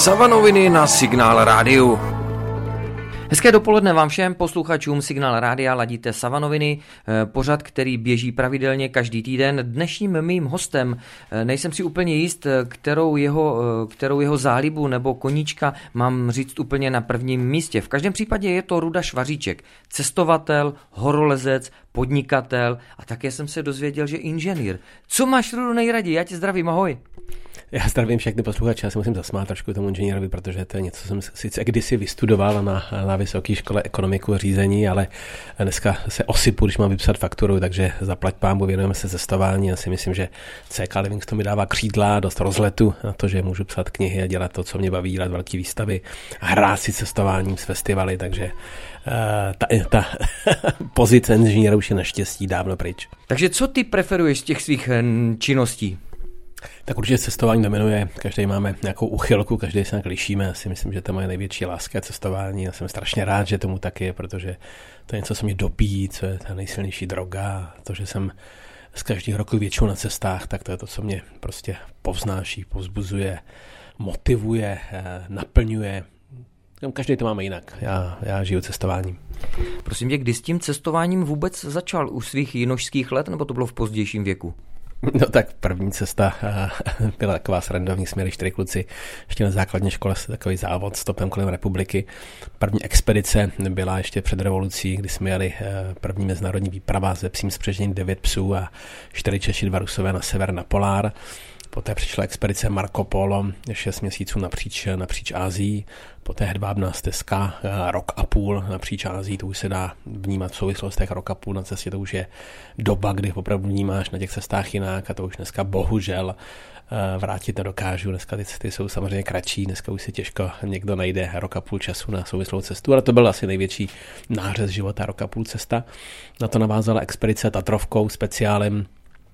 Savanoviny na Signál rádiu. Hezké dopoledne vám všem posluchačům Signál rádia, ladíte Savanoviny, pořad, který běží pravidelně každý týden. Dnešním mým hostem, nejsem si úplně jist, kterou jeho zálibu nebo koníčka mám říct úplně na prvním místě. V každém případě je to Ruda Švaříček, cestovatel, horolezec, podnikatel a také jsem se dozvěděl, že inženýr. Co máš, Rudo, nejraději? Já tě zdravím, ahoj. Já zdravím všechny posluchače, já se musím zasmát trošku tomu inženýrovi, protože to je něco, co jsem sice kdysi vystudoval na vysoké škole ekonomiku a řízení, ale dneska se osypu, když mám vypsat fakturu, takže zaplať pánbu, věnujeme se cestování. Já si myslím, že CK Livingstone mi dává křídla, dost rozletu na to, že můžu psát knihy a dělat to, co mě baví, dělat velké výstavy, hrát si cestováním s festivaly, takže ta pozice inženýra už je naštěstí dávno pryč. Takže co ty preferuješ z těch svých činností? Tak určitě cestování dominuje, každý máme nějakou uchylku, každý se nějak lišíme, já si myslím, že to je moje největší láska je cestování, já jsem strašně rád, že tomu tak je, protože to je něco, co mě dopíjí, co je ta nejsilnější droga, to, že jsem z každého roku většinou na cestách, tak to je to, co mě prostě povznáší, povzbuzuje, motivuje, naplňuje. Každý to máme jinak, já žiju cestováním. Prosím tě, kdy s tím cestováním vůbec začal? U svých jinožských let, nebo to bylo v pozdějším věku? No tak první cesta byla taková srandovní, jsme jeli 4 kluci, ještě na základní škole takový závod stopem kolem republiky. První expedice byla ještě před revolucí, kdy jsme jeli první mezinárodní výprava se psím spřežením 9 psů a 4 Češi, 2 Rusové na sever na polár. Poté přišla expedice Marco Polo, 6 měsíců napříč Asií, poté hedvábná stezka, rok a půl napříč Asií, to už se dá vnímat v souvislostech, rok a půl na cestě, to už je doba, kdy opravdu vnímáš na těch cestách jinak a to už dneska bohužel vrátit nedokážu, dneska ty cesty jsou samozřejmě kratší, dneska už si těžko někdo najde rok a půl času na souvislou cestu, ale to byl asi největší nářez života, rok a půl cesta. Na to navázala expedice Tatrovkou, speciálem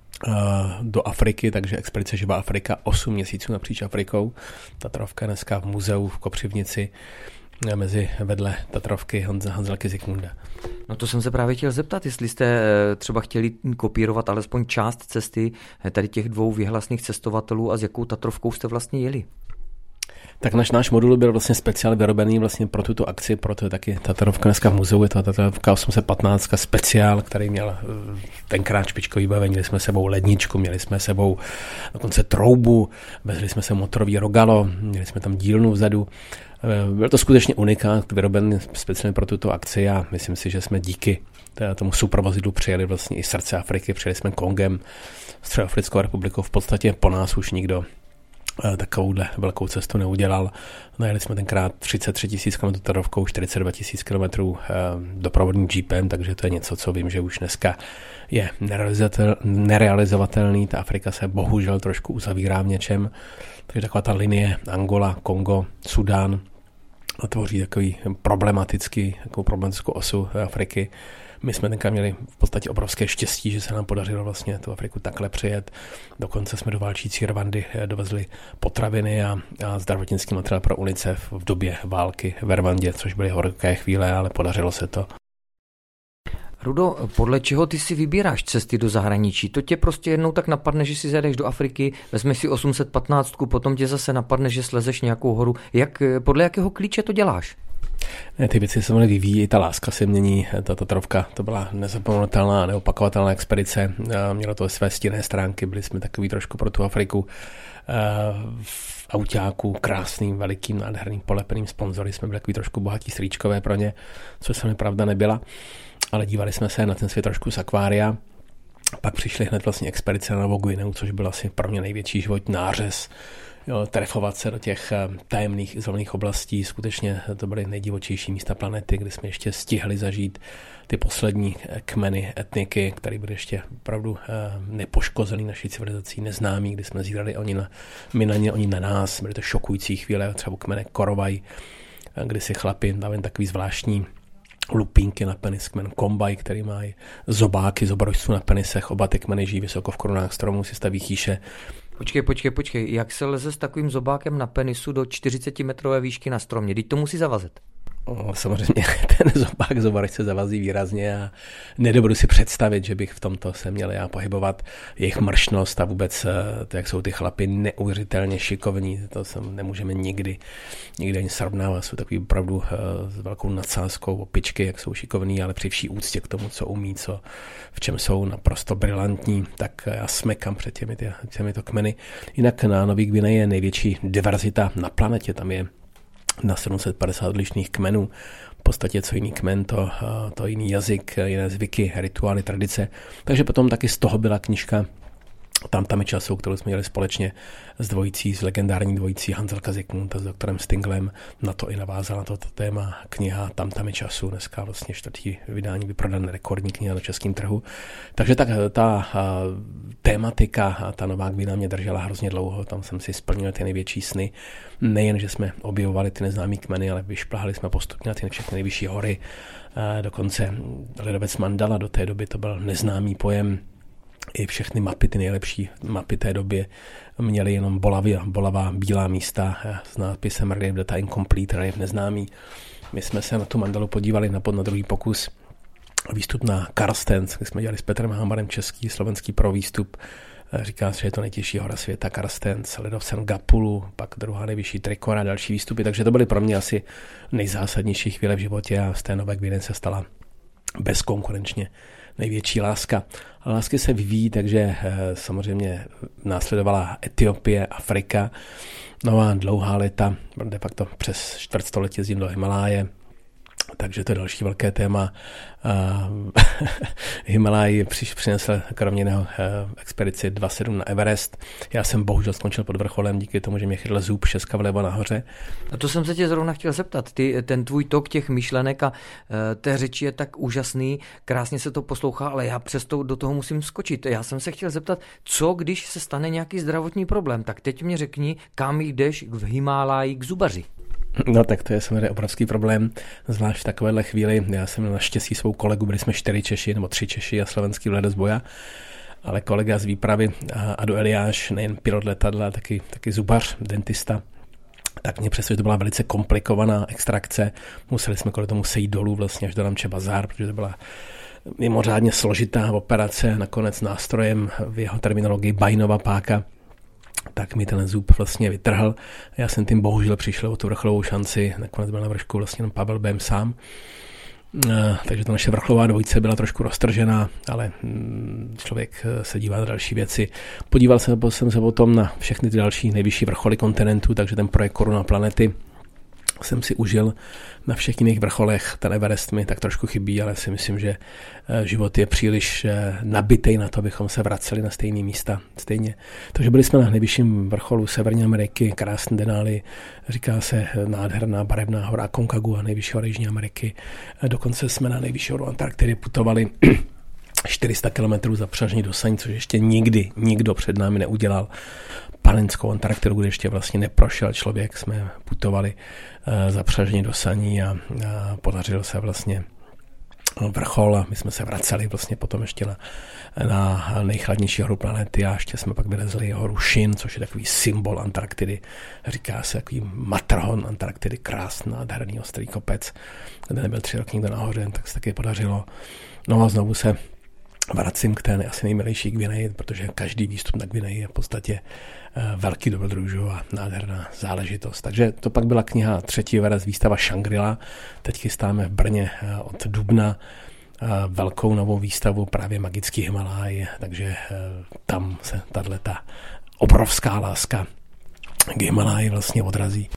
do Afriky, takže expedice Živá Afrika, 8 měsíců napříč Afrikou. Tatrovka dneska v muzeu v Kopřivnici vedle Tatrovky Hanzelky Zikmunda. No to jsem se právě chtěl zeptat, jestli jste třeba chtěli kopírovat alespoň část cesty tady těch 2 věhlasných cestovatelů a s jakou Tatrovkou jste vlastně jeli? Tak náš modul byl vlastně speciálně vyrobený vlastně pro tuto akci, proto je taky Tatrovka dneska v muzeu, je to Tatrovka 815 speciál, který měl tenkrát špičkový bavení, měli jsme sebou ledničku, měli jsme sebou dokonce troubu, vezli jsme se motorový rogalo, měli jsme tam dílnu vzadu. Byl to skutečně unikát, vyrobený speciálně pro tuto akci a myslím si, že jsme díky tomu supervozidlu přijeli vlastně i srdce Afriky, přijeli jsme Kongem, Středoafrickou republikou, v podstatě po nás už nikdo takovouhle velkou cestu neudělal. Najeli jsme tenkrát 33 000 km Tatrovkou, 42 000 km doprovodným jeepem, takže to je něco, co vím, že už dneska je nerealizovatelný. Ta Afrika se bohužel trošku uzavírá v něčem. Takže taková ta linie Angola, Kongo, Sudán tvoří takovou problematickou osu Afriky. My jsme tenka měli v podstatě obrovské štěstí, že se nám podařilo vlastně tu Afriku takhle přijet. Dokonce jsme do válčící Rwandy dovezli potraviny a zdravotnický materiál pro UNICEF v době války ve Rwandě, což byly horké chvíle, ale podařilo se to. Rudo, podle čeho ty si vybíráš cesty do zahraničí? To tě prostě jednou tak napadne, že si zajdeš do Afriky, vezmeš si 815, potom tě zase napadne, že slezeš nějakou horu. Podle jakého klíče to děláš? Ne, ty věci se mnohdy vyvíjí, ta láska se mění, ta Tatrovka, to byla nezapomenutelná, neopakovatelná expedice, mělo to své stinné stránky, byli jsme takový trošku pro tu Afriku v autáku, krásným, velikým, nádherným, polepeným sponzory, jsme byli takový trošku bohatí strýčkové pro ně, což se mi pravda nebyla, ale dívali jsme se na ten svět trošku z akvária. Pak přišly hned vlastně expedice na Novou Guineu, což byl asi pro mě největší životní nářez, trefovat se do těch tajemných izolovaných oblastí. Skutečně to byly nejdivočejší místa planety, kde jsme ještě stihli zažít ty poslední kmeny, etniky, které byly ještě opravdu nepoškozený naší civilizací, neznámí, kdy jsme zírali my na ně, oni na nás. Byly to šokující chvíle, třeba kmene Korovaj, kdy si chlapi dávali takový zvláštní lupínky na penis, kmen Kombaj, který má zobáky z obrožců na penisech, oba ty kmeny žijí vysoko v korunách stromů, si staví chýše. Počkej, jak se leze s takovým zobákem na penisu do 40-metrové výšky na stromě? Teď to musí zavazet. Samozřejmě ten zobarek se zavazí výrazně a nedobudu si představit, že bych v tomto se měl já pohybovat. Jejich mršnost a vůbec to, jak jsou ty chlapy neuvěřitelně šikovní, to se nemůžeme nikdy ani srovnávat. Jsou takový opravdu s velkou nadsázkou opičky, jak jsou šikovní, ale při vší úctě k tomu, co umí, v čem jsou naprosto brilantní, tak já smekám před těmito kmeny. Jinak na Nový Gvineji je největší diverzita na planetě, tam je na 750 odlišných kmenů. V podstatě co jiný kmen, to jiný jazyk, jiné zvyky, rituály, tradice. Takže potom taky z toho byla knížka Tam času, kterou jsme měli společně s legendární dvojicí Hanzelka Zikmunda s doktorem Stinglem. Na to i navázala toto téma kniha Tam času. Dneska vlastně 4. vydání vyprodané rekordní kniha na českém trhu. Takže ta tématika, ta Nová Gvina mě držela hrozně dlouho. Tam jsem si splnil ty největší sny. Nejen, že jsme objevovali ty neznámý kmeny, ale vyšplhali jsme postupně na ty všechny nejvyšší hory. Dokonce ledovec Mandala do té doby to byl neznámý pojem. I všechny mapy, ty nejlepší mapy té době, měly jenom bolavá bílá místa s nápisem Relief Data Incomplete, relief neznámý. My jsme se na tu Mandalu podívali na druhý pokus. Výstup na Karstens, kde jsme dělali s Petrem Hamarem český, slovenský pro výstup. Říká se, že je to nejtěžší hora světa, Karstens, ledovcem Gapulu, pak druhá nejvyšší Trikora, další výstupy. Takže to byly pro mě asi nejzásadnější chvíle v životě a z té Nové Gviny se stala bezkonkurenčně největší láska. A lásky se vyvíjí, takže samozřejmě následovala Etiopie, Afrika, nová dlouhá léta, de facto přes čtvrtstoletí jezdím do Himaláje, takže to je další velké téma. Himalaj přinesl kromě jiného expedici 2.7 na Everest. Já jsem bohužel skončil pod vrcholem díky tomu, že mě chytl zub 6 vlevo nahoře. A to jsem se tě zrovna chtěl zeptat. Ten tvůj tok těch myšlenek a té řeči je tak úžasný, krásně se to poslouchá, ale já přesto do toho musím skočit. Já jsem se chtěl zeptat, co když se stane nějaký zdravotní problém, tak teď mě řekni, kam jdeš v Himálaji k zubaři. No tak to je samozřejmě obrovský problém, zvlášť v takovéhle chvíli. Já jsem měl naštěstí svou kolegu, byli jsme 4 Češi nebo 3 Češi a slovenský vlede z boja, ale kolega z výpravy Adu Eliáš, nejen pilot letadla, taky zubař, dentista, tak mě přesvědčil, že to byla velice komplikovaná extrakce. Museli jsme kvůli tomu sejít dolů vlastně až do Namče Bazar, protože to byla mimořádně složitá operace, nakonec nástrojem v jeho terminologii Bajnova páka. Tak mi ten zub vlastně vytrhl. Já jsem tím bohužel přišel o tu vrcholovou šanci. Nakonec byl na vršku vlastně jenom Pavel Bém sám. Takže ta naše vrcholová dvojice byla trošku roztržená, ale člověk se dívá na další věci. Podíval jsem se potom na všechny ty další nejvyšší vrcholy kontinentu, takže ten projekt Koruna planety jsem si užil na všech jiných vrcholech. Ten Everest mi tak trošku chybí, ale si myslím, že život je příliš nabitej na to, abychom se vraceli na stejné místa stejně. Takže byli jsme na nejvyšším vrcholu Severní Ameriky, krásný Denali, říká se nádherná barevná hora Aconcagua, nejvyšší hora Jižní Ameriky. Dokonce jsme na nejvyšší horu Antarktidy putovali 400 km zapřažení do saní, což ještě nikdy nikdo před námi neudělal. Panenskou Antarktidu, kde ještě vlastně neprošel člověk, jsme putovali zapřažení do saní a podařilo se vlastně vrchol a my jsme se vraceli vlastně potom ještě na nejchladnější horu planety a ještě jsme pak vylezli horu Shin, což je takový symbol Antarktidy. Říká se takový Matterhorn Antarktidy, krásný, nádherný ostrý kopec, kde nebyl 3 roky nikdo nahoře, tak se taky podařilo. No a znovu se vracím k té asi nejmilejší Gvineji, protože každý výstup na Gvineji je v podstatě velký dobrodružů a nádherná záležitost. Takže to pak byla kniha 3. verze výstava Shangri-La. Teď chystáme v Brně od dubna velkou novou výstavu právě Magický Himalaj, takže tam se tato obrovská láska k Himaláji vlastně odrazí.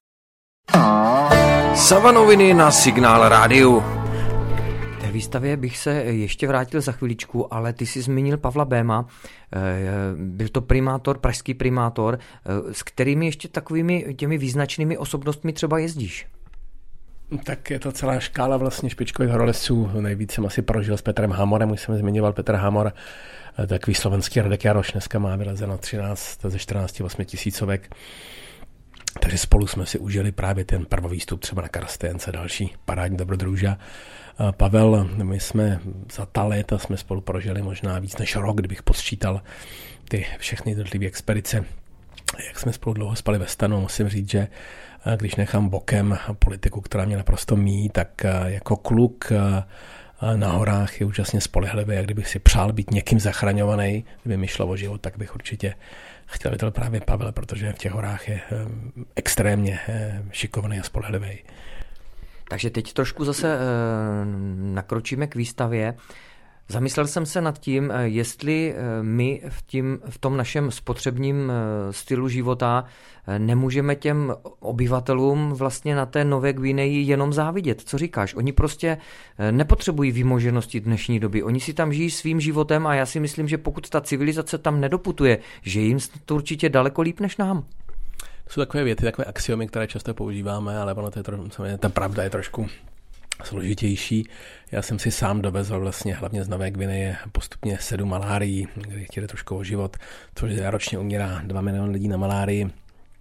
Savanoviny na Signál rádiu. Té výstavě bych se ještě vrátil za chviličku, ale ty jsi zmínil Pavla Béma, byl to primátor, pražský primátor, s kterými ještě takovými těmi význačnými osobnostmi třeba jezdíš? Tak je to celá škála vlastně špičkových horolezců. Nejvíc jsem asi prožil s Petrem Hamorem, už jsem zmiňoval Petr Hamor, takový slovenský Radek Jaroš, dneska má vylezeno 13 ze 14 8 tisícovek. Takže spolu jsme si užili právě ten prvovýstup třeba na Karstence, další parádní dobrodruža. Pavel, my jsme za ta léta jsme spolu prožili možná víc než rok, kdybych posčítal ty všechny jednotlivé expedice, jak jsme spolu dlouho spali ve stanu. Musím říct, že když nechám bokem politiku, která mě naprosto míjí, tak jako kluk na horách je úžasně spolehlivý a kdybych si přál být někým zachraňovaný, kdyby mi šlo o život, tak bych určitě chtěl být právě Pavel, protože v těch horách je extrémně šikovný a spolehlivý. Takže teď trošku zase nakročíme k výstavě. Zamyslel jsem se nad tím, jestli my v tom našem spotřebním stylu života nemůžeme těm obyvatelům vlastně na té Nové Guineji jenom závidět. Co říkáš? Oni prostě nepotřebují výmoženosti dnešní doby. Oni si tam žijí svým životem a já si myslím, že pokud ta civilizace tam nedoputuje, že jim to určitě daleko líp než nám. To jsou takové věty, takové axiomy, které často používáme, ale ono ta pravda je trošku složitější. Já jsem si sám dovezl vlastně hlavně z Nové Guineje postupně 7 malárií, kdy chtěli trošku o život, což ročně umírá 2 miliony lidí na malárii.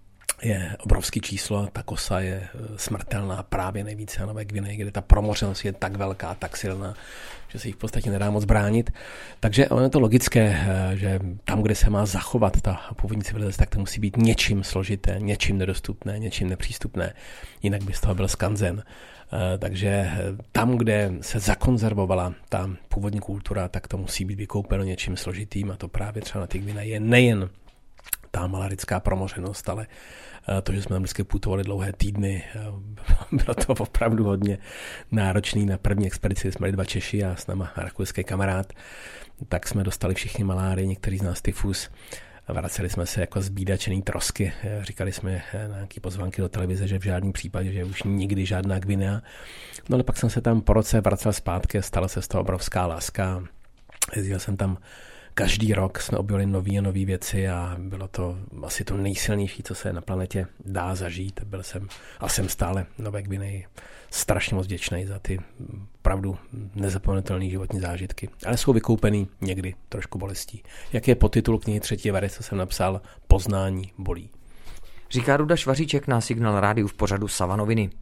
Je obrovský číslo, ta kosa je smrtelná právě nejvíce na Nové Guineji, kde ta promořenost je tak velká, tak silná, že se jich v podstatě nedá moc bránit. Takže ono je to logické, že tam, kde se má zachovat ta původní civilizace, tak to musí být něčím složité, něčím nedostupné, něčím nepřístupné, jinak by z toho byl skanzen. Takže tam, kde se zakonzervovala ta původní kultura, tak to musí být vykoupeno něčím složitým a to právě třeba na té Guineji je nejen ta malarická promořenost, ale to, že jsme tam vždycky putovali dlouhé týdny, bylo to opravdu hodně náročný. Na první expedici jsme byli 2 Češi a s náma rakouský kamarád, tak jsme dostali všichni malárii, někteří z nás tyfus. Vraceli jsme se jako zbídačený trosky. Říkali jsme na nějaké pozvánky do televize, že v žádném případě, že už nikdy žádná Guinea. No ale pak jsem se tam po roce vracel zpátky a stala se z toho obrovská láska. Jezdil jsem tam každý rok, jsme objevili nový a nový věci a bylo to asi to nejsilnější, co se na planetě dá zažít. Byl jsem a jsem stále Nové Guineji strašně moc vděčný za ty opravdu nezapomenutelné životní zážitky. Ale jsou vykoupený někdy trošku bolestí. Jak je podtitul knihy 3. verze, co jsem napsal, Poznání bolí. Říká Ruda Švaříček na Signál Rádiu v pořadu Savanoviny.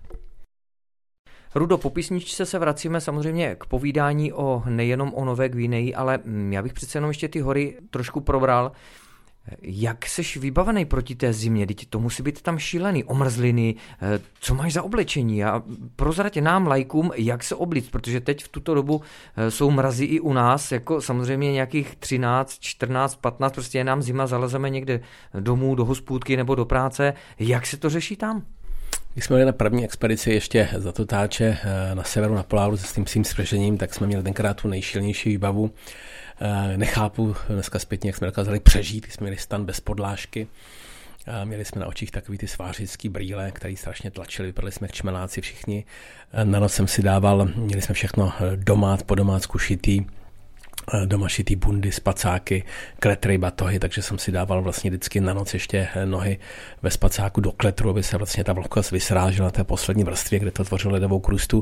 Rudo, po písničce se vracíme samozřejmě k povídání nejenom o Nové Guineji, ale já bych přece jenom ještě ty hory trošku probral. Jak seš vybavený proti té zimě? Teď to musí být tam šílený, omrzliny, co máš za oblečení? A prozrať nám, lajkům, jak se oblíct, protože teď v tuto dobu jsou mrazy i u nás, jako samozřejmě nějakých 13, 14, 15, prostě je nám zima, zalezeme někde domů, do hospůdky nebo do práce. Jak se to řeší tam? Když jsme byli na první expedici ještě za Totáče na severu na Poláru se s tím svým spřežením, tak jsme měli tenkrát tu nejšilnější výbavu. Nechápu dneska zpětně, jak jsme dokázali přežít, jsme měli stan bez podlážky. Měli jsme na očích takový ty svářický brýle, který strašně tlačili, vypadali jsme čmeláci všichni. Na noc jsem si dával, měli jsme všechno po domácku šitý, doma šitý bundy, spacáky, kletry, batohy, takže jsem si dával vlastně vždycky na noc ještě nohy ve spacáku do kletru, aby se vlastně ta vlhkost vysrážela na té poslední vrstvě, kde to tvořilo ledovou krustu.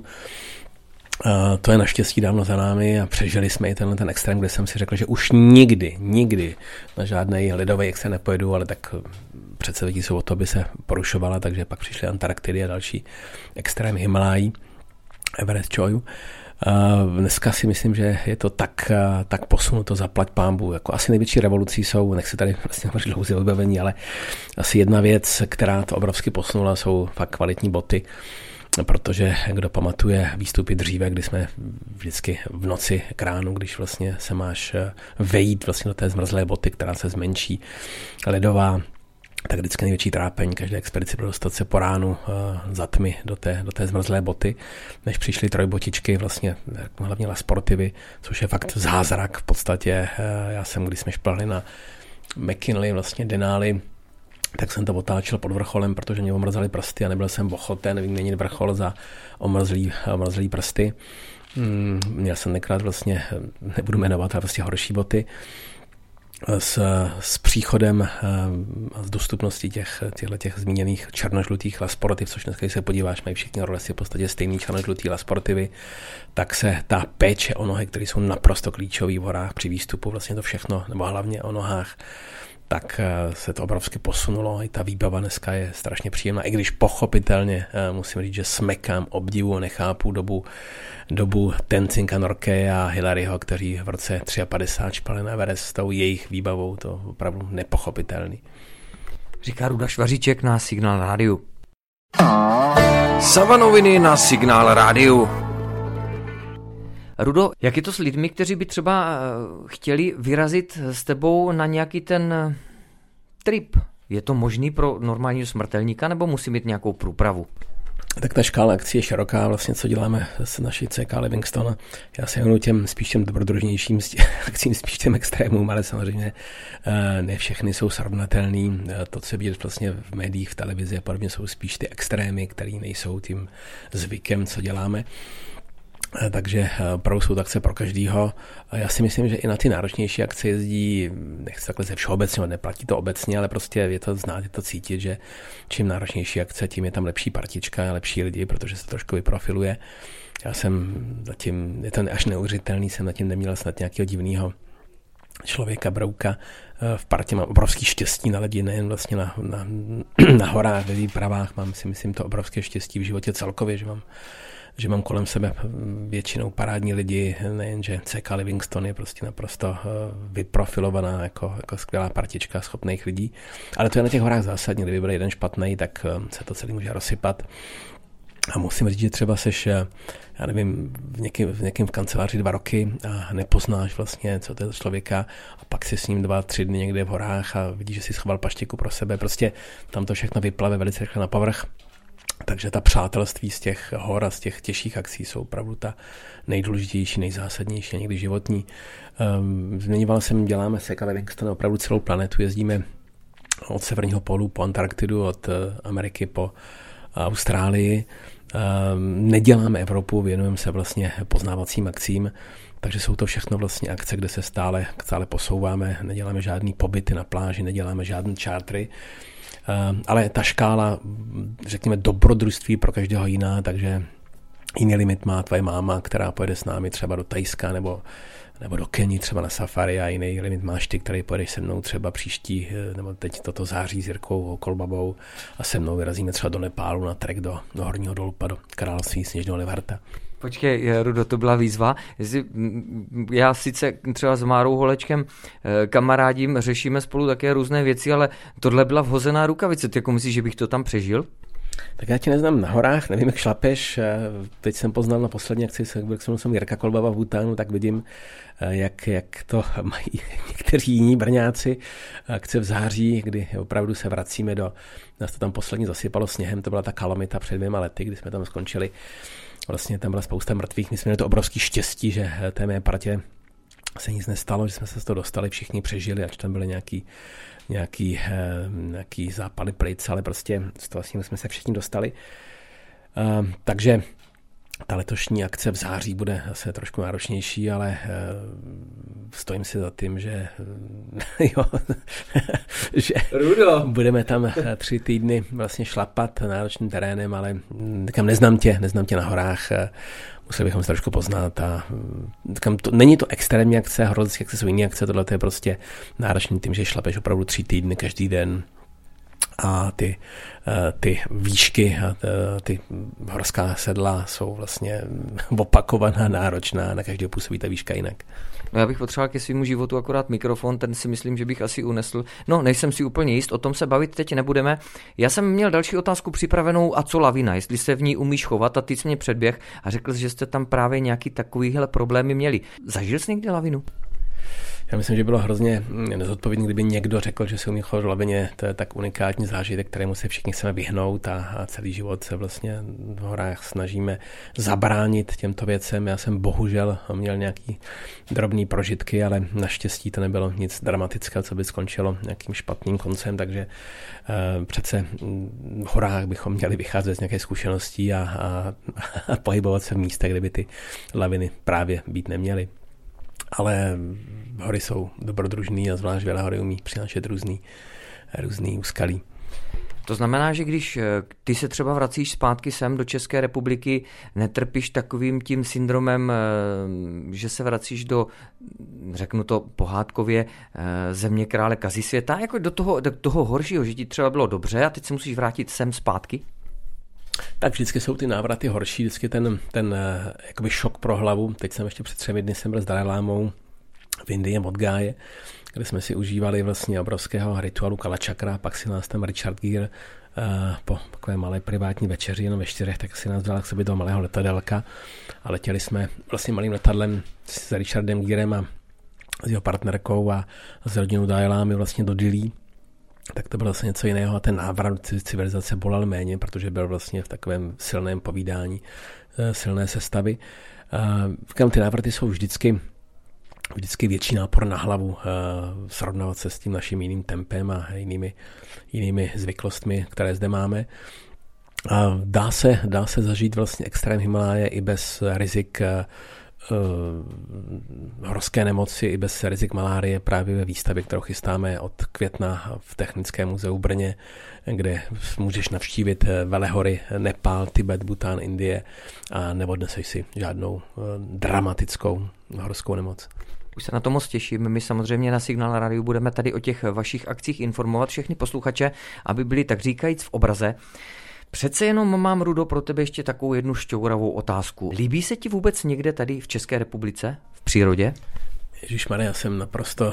To je naštěstí dávno za námi a přežili jsme i ten extrém, kde jsem si řekl, že už nikdy na žádnej ledový extrém nepojedu, ale tak předsevití jsou o to, by se porušovala, takže pak přišly Antarktidy a další extrém Himalájí, Everest, Choju. Dneska si myslím, že je to tak posunuto, zaplať pánbů. Jako asi největší revolucí jsou, nechci tady vlastně hovořit dlouze o vybavení, ale asi jedna věc, která to obrovsky posunula, jsou fakt kvalitní boty, protože kdo pamatuje výstupy dříve, kdy jsme vždycky v noci k ránu, když vlastně se máš vejít vlastně do té zmrzlé boty, která se zmenší, ledová, tak vždycky největší trápení každé expedici bylo dostat se po ránu za tmy do té zmrzlé boty, než přišly trojbotičky, vlastně hlavně Las Sportivy, což je fakt zázrak v podstatě. Já jsem, když jsme šplhli na McKinley, vlastně Denali, tak jsem to otáčel pod vrcholem, protože mě omrzely prsty a nebyl jsem ochoten vyměnit vrchol za omrzlý prsty. Měl jsem tenkrát vlastně, nebudu jmenovat, ale vlastně horší boty. S příchodem a s dostupností těch zmíněných černožlutých Las Sportiv, což dneska, když se podíváš, mají všichni rolesy v podstatě stejný černožlutý Las Sportivy, tak se ta péče o nohy, které jsou naprosto klíčový v horách při výstupu, vlastně to všechno, nebo hlavně o nohách, tak se to obrovsky posunulo. I ta výbava dneska je strašně příjemná, i když pochopitelně musím říct, že smekám, obdivu, nechápu dobu Tencinka Norke a Hilaryho, kteří v roce 53 špali na Everest s tou jejich výbavou, to opravdu nepochopitelný. Říká Ruda Švaříček na Signál Rádiu. Savanoviny na Signál rádiu. Rudo, jak je to s lidmi, kteří by třeba chtěli vyrazit s tebou na nějaký ten trip? Je to možný pro normálního smrtelníka, nebo musí mít nějakou průpravu? Tak ta škála akcí je široká, vlastně co děláme s naší CK Livingstone. Já se věnuju těm dobrodružnějším akcím, spíš těm extrémům, ale samozřejmě ne všechny jsou srovnatelný. To, co vidět vlastně v médiích, v televizi a podobně, jsou spíš ty extrémy, které nejsou tím zvykem, co děláme. Takže opravdu jsou to akce pro každýho. Já si myslím, že i na ty náročnější akce jezdí, nechci takhle ze všeobecně, neplatí to obecně, ale prostě je to znát, je to cítit, že čím náročnější akce, tím je tam lepší partička, lepší lidi, protože se trošku vyprofiluje. Já jsem zatím, je to až neuvěřitelný, jsem zatím neměl snad nějakého divného člověka, brouka. V partě mám obrovský štěstí na lidi, nejen vlastně na horách, ve výpravách, mám si myslím to obrovské štěstí v životě celkově, že mám kolem sebe většinou parádní lidi, nejenže CK Livingstone je prostě naprosto vyprofilovaná jako skvělá partička schopných lidí, ale to je na těch horách zásadně, kdyby byl jeden špatný, tak se to celý může rozsypat. A musím říct, že třeba seš, já nevím, v někým v kanceláři 2 roky a nepoznáš vlastně, co to je za člověka a pak si s ním 2-3 dny někde v horách a vidíš, že si schoval paštěku pro sebe, prostě tam to všechno vyplave velice rychle na povrch. Takže ta přátelství z těch hor a z těch těžších akcí jsou opravdu ta nejdůležitější, nejzásadnější, někdy životní. Zmiňoval jsem, děláme CK Livingstone opravdu celou planetu, jezdíme od severního pólu po Antarktidu, od Ameriky po Austrálii. Neděláme Evropu, věnujeme se vlastně poznávacím akcím, takže jsou to všechno vlastně akce, kde se stále posouváme, neděláme žádný pobyty na pláži, neděláme žádný čártry, ale ta škála, řekněme, dobrodružství pro každého jiná, takže jiný limit má tvoje máma, která pojede s námi třeba do Thajska nebo do Keni třeba na safari a jiný limit máš ty, který pojedeš se mnou třeba příští, nebo teď toto září s Jirkou Kolbabou a se mnou vyrazíme třeba do Nepálu na trek do Horního Dolpa, do království Sněžného Levarta. Počkej, Rudo, to byla výzva. Já sice třeba s Márou Holečkem kamarádím, řešíme spolu také různé věci, ale tohle byla vhozená rukavice. Ty jako myslíš, že bych to tam přežil? Tak já tě neznám na horách, nevím, jak šlapeš. Teď jsem poznal na poslední akci, jak jsem Jirka Kolbaba v Bhutánu, tak vidím, jak to mají někteří jiní Brňáci. Akce v září, kdy opravdu se vracíme nás to tam poslední zasypalo sněhem, to byla ta kalamita před 2 lety, kdy jsme tam skončili. Vlastně tam byla spousta mrtvých, my jsme měli to obrovský štěstí, že té mé partě se nic nestalo, že jsme se z toho dostali, všichni přežili, ač tam byly nějaký zápaly plic, ale prostě z toho vlastně jsme se všichni dostali. Takže ta letošní akce v září bude asi trošku náročnější, ale stojím si za tím, že že budeme tam 3 týdny vlastně šlapat náročným terénem, ale neznám tě na horách, museli bychom se trošku poznat a není to extrémní akce, horolecké akce jsou jiné akce, tohle je prostě náročný tím, že šlapeš opravdu 3 týdny každý den a ty výšky a ty horská sedla jsou vlastně opakovaná, náročná, na každého působí ta výška jinak. No já bych potřeboval ke svému životu akorát mikrofon, ten si myslím, že bych asi unesl. No, nejsem si úplně jist, o tom se bavit teď nebudeme. Já jsem měl další otázku připravenou, a co lavina, jestli se v ní umíš chovat, a ty jsi mě předběh a řekl, že jste tam právě nějaký takovýhle problémy měli. Zažil jsi někdy lavinu? Já myslím, že bylo hrozně nezodpovědné, kdyby někdo řekl, že se umí chovat v lavině. To je tak unikátní zážitek, kterému se všichni chceme vyhnout a celý život se vlastně v horách snažíme zabránit těmto věcem. Já jsem bohužel měl nějaký drobný prožitky, ale naštěstí to nebylo nic dramatického, co by skončilo nějakým špatným koncem, takže přece v horách bychom měli vycházet z nějaké zkušeností a pohybovat se v místech, kde by ty laviny právě být neměly. Ale hory jsou dobrodružný a zvlášť Věla umí přinášet různý úskalí. To znamená, že když ty se třeba vracíš zpátky sem do České republiky, netrpíš takovým tím syndromem, že se vracíš do, řeknu to pohádkově, země krále Kazisvěta, jako do toho horšího, že ti třeba bylo dobře a teď se musíš vrátit sem zpátky? Tak vždycky jsou ty návraty horší, vždycky ten jakoby šok pro hlavu. Teď jsem ještě před 3 dny jsem byl s Dalajlámou v Indii, Bodhgáje, kde jsme si užívali vlastně obrovského rituálu Kala Chakra, pak si nás tam Richard Gere po takové malé privátní večeři, jenom ve 4, tak si nás vzala k sobě do malého letadelka a letěli jsme vlastně malým letadlem s Richardem Gerem a s jeho partnerkou a s rodinou Dajálámi vlastně do Dillí. Tak to bylo vlastně něco jiného a ten návrat civilizace bolel méně, protože byl vlastně v takovém silném povídání, silné sestavy. Ty návraty jsou vždycky větší nápor na hlavu, srovnávat se s tím naším jiným tempem a jinými zvyklostmi, které zde máme. A dá se zažít vlastně extrém Himaláje i bez rizik horské nemoci, i bez rizik malárie právě ve výstavě, kterou chystáme od května v Technickém muzeu v Brně, kde můžeš navštívit velehory Nepál, Tibet, Bhután, Indie a neodneseš si žádnou dramatickou horskou nemoc. Už se na to moc těším. My samozřejmě na Signál Rádiu budeme tady o těch vašich akcích informovat všechny posluchače, aby byli tak říkajíc v obraze. Přece jenom mám, Rudo, pro tebe ještě takovou jednu šťouravou otázku. Líbí se ti vůbec někde tady v České republice, v přírodě? Ježišmarja, já jsem naprosto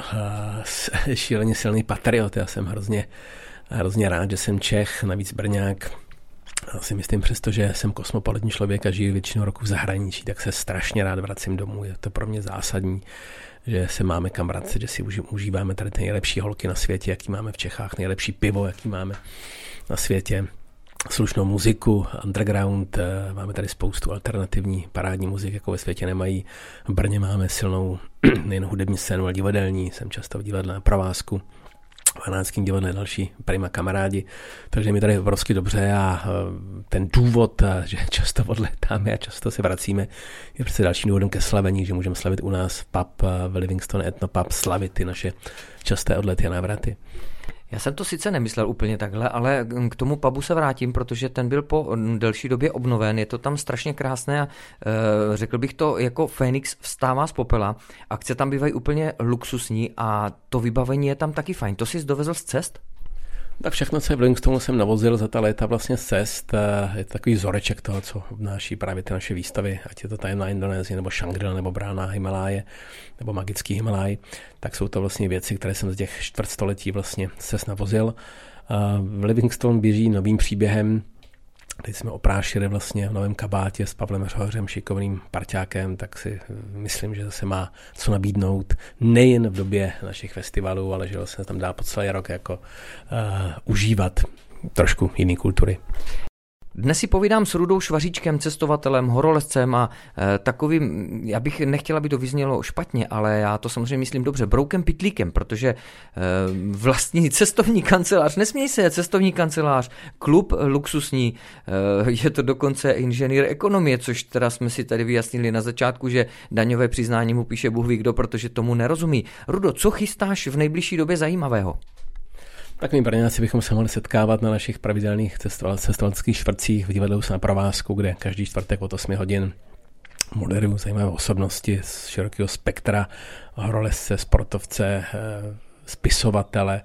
šíleně silný patriot. Já jsem hrozně rád, že jsem Čech, navíc Brňák. Já si myslím, přestože jsem kosmopolitní člověk a žiju většinu roku v zahraničí, tak se strašně rád vracím domů. Je to pro mě zásadní, že se máme kam vracet, že si užíváme tady ty nejlepší holky na světě, jaký máme v Čechách, nejlepší pivo, jaký máme na světě, slušnou muziku, underground, máme tady spoustu alternativní parádní muziky, jako ve světě nemají. V Brně máme silnou nejen hudební scénu, ale divadelní, jsem často v divadle na provázku, v Hanáckém divadle další prima kamarádi, takže mi tady obrovsky dobře a ten důvod, že často odletáme a často se vracíme, je přece dalším důvodem ke slavení, že můžeme slavit u nás v pub v Livingston Ethnopub, slavit ty naše časté odlety a návraty. Já jsem to sice nemyslel úplně takhle, ale k tomu pubu se vrátím, protože ten byl po delší době obnoven, je to tam strašně krásné a řekl bych to jako Fénix vstává z popela. Akce tam bývají úplně luxusní a to vybavení je tam taky fajn. To jsi dovezl z cest? Tak všechno, co je v Livingstonu, jsem navozil za ta léta vlastně z cest. Je to takový vzoreček toho, co obnáší právě ty naše výstavy, ať je to tajemná Indonésie, nebo Shangri-La, nebo brána Himaláje, nebo magický Himalaj, tak jsou to vlastně věci, které jsem z těch čtvrtstoletí vlastně cest navozil. Livingstone běží novým příběhem. Teď jsme oprášili vlastně v novém kabátě s Pavlem Řohořem, šikovným parťákem, tak si myslím, že zase má co nabídnout nejen v době našich festivalů, ale že se tam dá po celý rok jako užívat trošku jiný kultury. Dnes si povídám s Rudou Švaříčkem, cestovatelem, horolezcem a takovým, já bych nechtěla, aby to vyznělo špatně, ale já to samozřejmě myslím dobře, Broukem Pytlíkem, protože vlastní cestovní kancelář, nesměj se, cestovní kancelář, klub luxusní, je to dokonce inženýr ekonomie, což teda jsme si tady vyjasnili na začátku, že daňové přiznání mu píše Bůh ví kdo, protože tomu nerozumí. Rudo, co chystáš v nejbližší době zajímavého? Tak my Brňáci bychom se mohli setkávat na našich pravidelných cestovatelských čtvrtcích v divadle na provázku, kde každý čtvrtek od 8 hodin moderují zajímavé osobnosti z širokého spektra, horolezce, sportovce, spisovatele,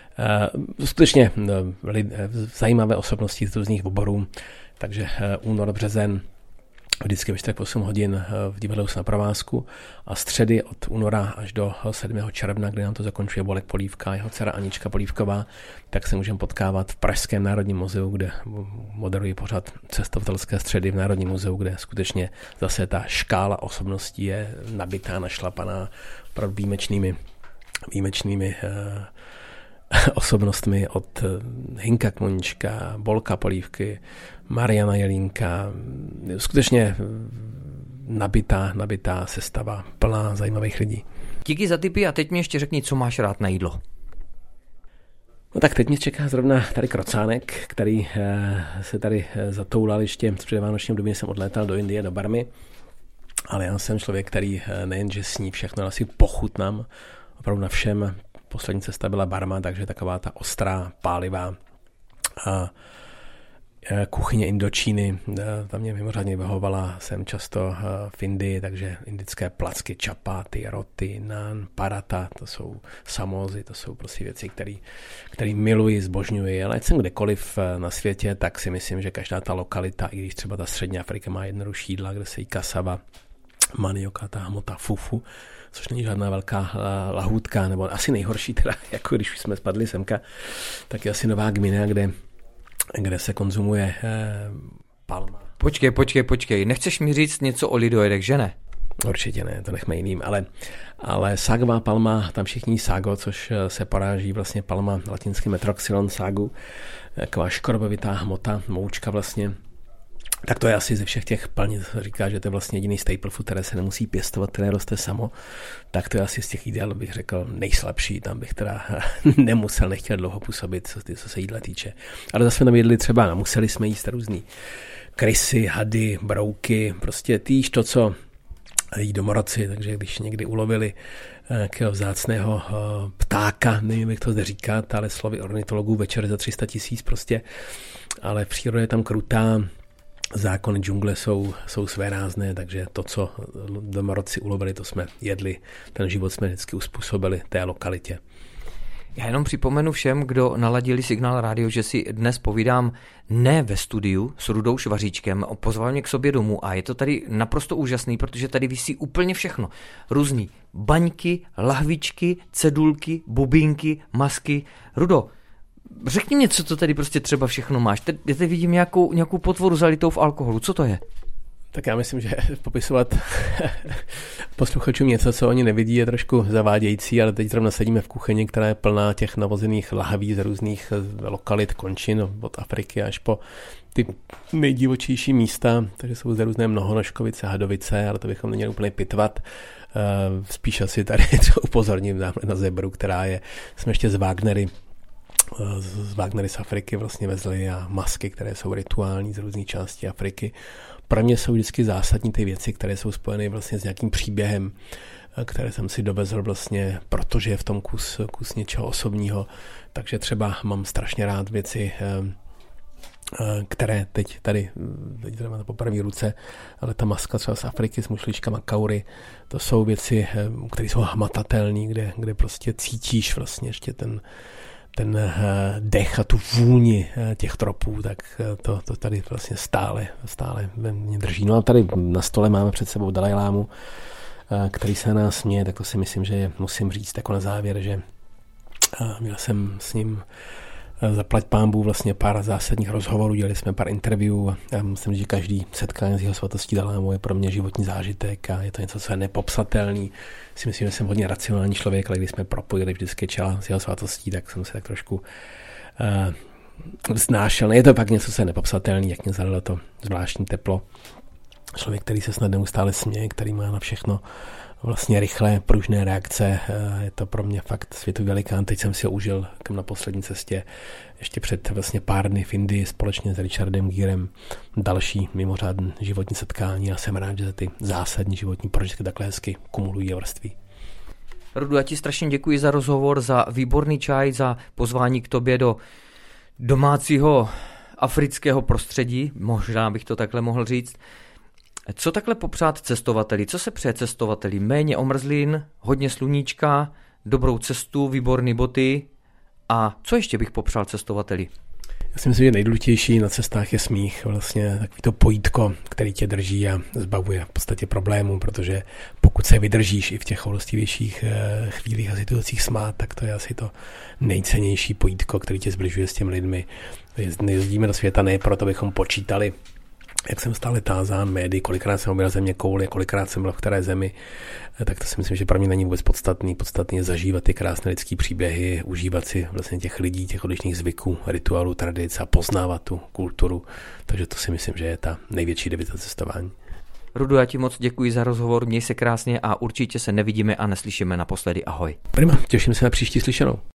skutečně zajímavé osobnosti z různých oborů, takže únor, březen, vždycky ve 8 hodin v divadle na provázku a středy od února až do 7. června, kdy nám to zakončuje Bolek Polívka a jeho dcera Anička Polívková, tak se můžeme potkávat v Pražském národním muzeu, kde moderují pořád cestovatelské středy v Národním muzeu, kde skutečně zase ta škála osobností je nabitá, našlapaná opravdu výjimečnými osobnostmi od Hinka Kmonička, Bolka Polívky, Mariana Jelínka, skutečně nabitá sestava, plná zajímavých lidí. Díky za tipy a teď mi ještě řekni, co máš rád na jídlo. No tak teď mě čeká zrovna tady krocánek, který se tady zatoulal ještě v předvánočním době, jsem odlétal do Indie, do Barmy, ale já jsem člověk, který nejenže sní všechno, ale si pochutnám opravdu na všem. Poslední cesta byla Barma, takže taková ta ostrá, pálivá kuchyně Indočíny, ta mě mimořádně vyhovovala, jsem často v Indii, takže indické placky, čapáty, roty, naan, parata, to jsou samózy, to jsou prostě věci, které miluji, zbožňuji, ale ať jsem kdekoliv na světě, tak si myslím, že každá ta lokalita, i když třeba ta střední Afrika má jednodušší jídla, kde se jí kasava, manioka, ta hmota fufu, což není žádná velká lahůdka, nebo asi nejhorší teda, jako když už jsme spadli semka, tak je asi Nová Gvinea, kde kde se konzumuje palma. Počkej, nechceš mi říct něco o lidoidech, že ne? Určitě ne, to nechme jiným, ale sagová palma, tam všichni sago, což se poráží vlastně palma latinský metroxylon sagu, taková škorobovitá hmota, moučka vlastně. Tak to je asi ze všech těch palnic, říká, že to je vlastně jediný staple food, které se nemusí pěstovat, které roste samo, tak to je asi z těch jídel, bych řekl, nejslabší, tam bych teda nechtěl dlouho působit, co se jídla týče. Ale zase jsme tam jedli třeba, museli jsme jíst různý krysy, hady, brouky, prostě týž to, co jí domorodci, takže když někdy ulovili nějakého vzácného ptáka, nevím, jak to zde říkat, ale slovy ornitologů večer za 300 000 prostě, ale v přírodě je tam krutá, zákony džungle jsou svérázné, takže to, co domorodci ulovili, to jsme jedli, ten život jsme vždycky uspůsobili té lokalitě. Já jenom připomenu všem, kdo naladili Signál rádio, že si dnes povídám ne ve studiu s Rudou Švaříčkem, pozval mě k sobě domů a je to tady naprosto úžasný, protože tady visí úplně všechno. Různý baňky, lahvičky, cedulky, bubínky, masky. Rudo, řekni mě, co to tady prostě třeba všechno máš. Teď vidím nějakou potvoru zalitou v alkoholu. Co to je? Tak já myslím, že popisovat posluchačům něco, co oni nevidí, je trošku zavádějící, ale teď zrovna sedíme v kuchyni, která je plná těch navozených lahví z různých lokalit, končin, od Afriky až po ty nejdivočejší místa, takže jsou zde různé mnohonožkovice, hadovice, ale to bychom neměli úplně pitvat. Spíš asi tady třeba upozorním na zebru, která jsme ještě z Wagnery z Afriky vlastně vezli a masky, které jsou rituální z různých částí Afriky. Pro mě jsou vždycky zásadní ty věci, které jsou spojeny vlastně s nějakým příběhem, které jsem si dovezl vlastně, protože je v tom kus něčeho osobního. Takže třeba mám strašně rád věci, které teď to po první ruce, ale ta maska třeba z Afriky s mušličkama kaury, to jsou věci, které jsou hmatatelné, kde prostě cítíš vlastně ještě ten dech a tu vůni těch tropů, tak to tady vlastně stále mě drží. No a tady na stole máme před sebou Dalajlámu, který se na nás směje, tak to si myslím, že musím říct jako na závěr, že měl jsem s ním zaplať pánbůh vlastně pár zásadních rozhovorů, dělali jsme pár interview a já myslím, že každý setkání s jeho svatostí Dalajlámou je pro mě životní zážitek a je to něco, co je nepopsatelný. Si myslím, že jsem hodně racionální člověk, ale když jsme propojili vždycky čela s jeho svatostí, tak jsem se tak trošku vznášel. Je to pak něco, co je nepopsatelný, jak mě zalilo to zvláštní teplo. Člověk, který se snad neustále směje, který má na všechno vlastně rychlé, pružné reakce. Je to pro mě fakt světový velikán. Teď jsem si ho užil na poslední cestě ještě před vlastně pár dny v Indii společně s Richardem Gearem. Další mimořádné životní setkání a jsem rád, že ty zásadní životní prožitky takhle hezky kumulují a vrství. Rudu, já ti strašně děkuji za rozhovor, za výborný čaj, za pozvání k tobě do domácího afrického prostředí, možná bych to takhle mohl říct. Co takhle popřát cestovateli? Co se přeje cestovateli? Méně omrzlin, hodně sluníčka, dobrou cestu, výborné boty a co ještě bych popřál cestovateli? Já si myslím, že nejdůležitější na cestách je smích, vlastně takový to pojítko, který tě drží a zbavuje v podstatě problémů, protože pokud se vydržíš i v těch choulostivějších chvílích a situacích smát, tak to je asi to nejcennější pojítko, který tě zbližuje s těmi lidmi. Jezdíme do světa ne proto, bychom počítali, jak jsem stále tázán médií, kolikrát jsem objel země kouli, kolikrát jsem byl v které zemi, tak to si myslím, že pro mě není vůbec podstatný. Podstatný je zažívat ty krásné lidské příběhy, užívat si vlastně těch lidí, těch odlišných zvyků, rituálů, tradic a poznávat tu kulturu. Takže to si myslím, že je ta největší devisa cestování. Rudu, já ti moc děkuji za rozhovor, měj se krásně a určitě se nevidíme a neslyšíme naposledy. Ahoj. Prima, těším se na příští slyšenou.